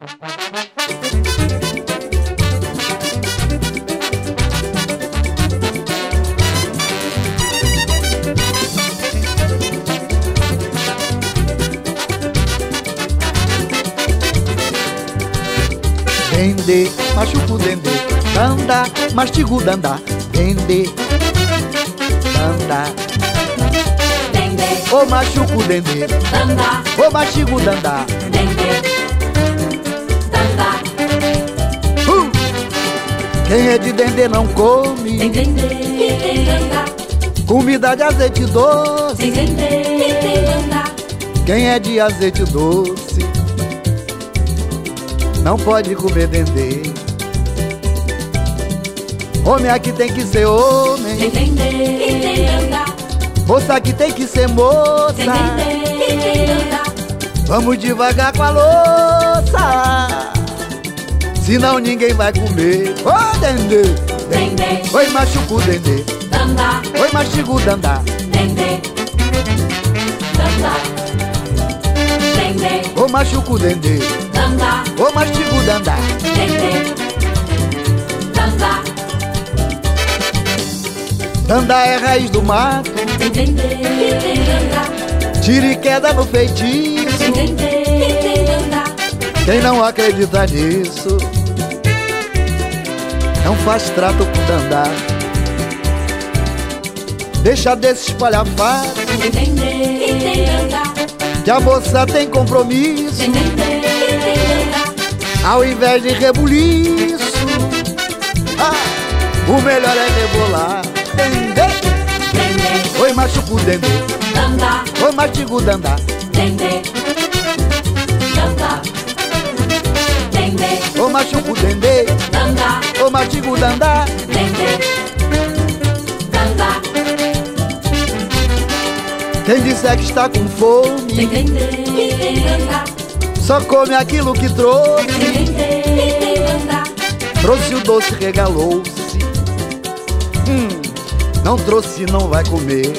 Dendê, machuca o dendê, danda, mastiga o dandá. Dendê, danda, Dendê, ô machuca o dendê, danda, ô mastiga o dandá. dendê, danda. Quem é de dendê não come Tem dendê, tem danda. comida de azeite doce. Tem dendê, tem danda. Quem é de azeite doce não pode comer dendê. Homem aqui tem que ser Tem homem, dendê, tem danda. moça aqui tem que ser Tem moça. dendê, tem danda. Vamos devagar com a louça, senão ninguém vai comer. Ô dendê, Dendê, oi machuca o dendê, danda. oi mastiga o dandá. Dendê, danda. Dendê, Ô machuca o dendê, danda. ô mastiga o dandá. Dendê, danda. Dandá é raiz do mato, Tem dendê, tem danda. tira e queda no feitiço. Tem dendê, tem danda. Quem não acredita nisso não faz trato com dandá. Deixa desse espalhafato, Tem dendê, tem danda. que a moça tem compromisso. Tem dendê, tem danda. Ao invés de rebuliço, o melhor é rebolar. Dendê, Dendê, oi machuca o dendê, danda. oi mastiga o dandá. Dendê, danda. Dendê, Ô machuca o dendê, danda. ô mastiga o dandá. Dendê, danda. Quem disser que está com Tem fome dendê, tem danda. só come aquilo que trouxe. Tem dendê, tem danda. Trouxe o doce, regalou-se. Não trouxe, não vai comer.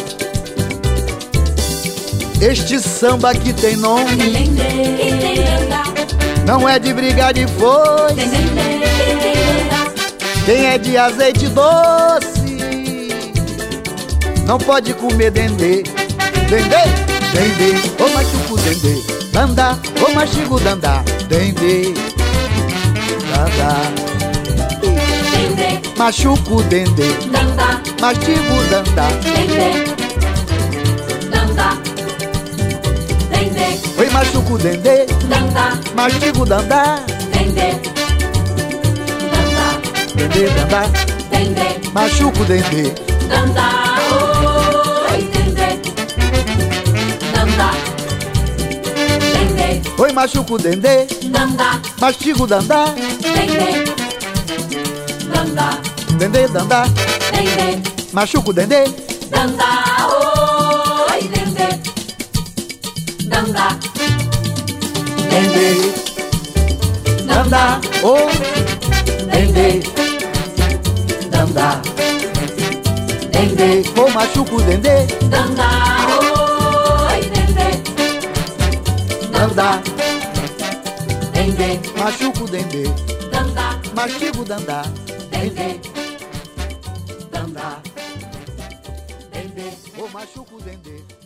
Este samba aqui tem Tem nome, dendê, tem danda. não é de brigar de foice. Tem dendê, tem danda. Quem é de azeite doce não pode comer dendê. Dendê, dendê, ô machuca o dendê, dandá, ô mastiga o dandá. Dendê, dandá, Dendê, machuca o dendê, danda. mastiga o dandá. Dendê, danda. Dendê, Oi, machuca o dendê, danda. mastiga o dandá. Dendê, danda. Dendê, dandá, Dendê, machuca o dendê. danda. Oi, dendê, danda. Dendê, Oi, machuca o dendê, danda. mastiga o dandá. Dendê, danda. Dendê, dandá, Dendê, machuca o dendê. danda. Oi, dendê, danda. Dendê, dandá, ô, dendê, dandá. Dendê, ô, machuca o dendê, Danda, oi, dendê, dandá. dendê, Machuca o dendê, danda, mastiga o dandá. dendê, Dandá. Dendê, ô, machuca o dendê.